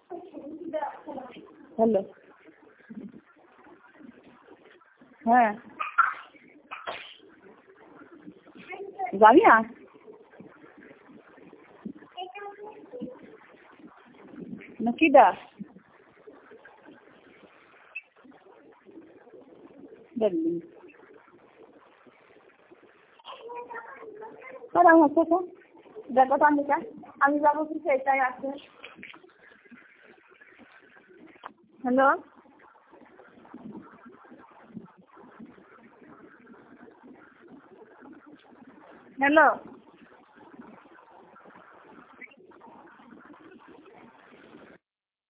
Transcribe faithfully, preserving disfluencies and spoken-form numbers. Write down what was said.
Hello, হ্যাঁ যাবি না? না কি দা দেখবি আমার হচ্ছে তো দেখো তো আমি আমি যাবো কি সেটাই আছে। Hello, hello.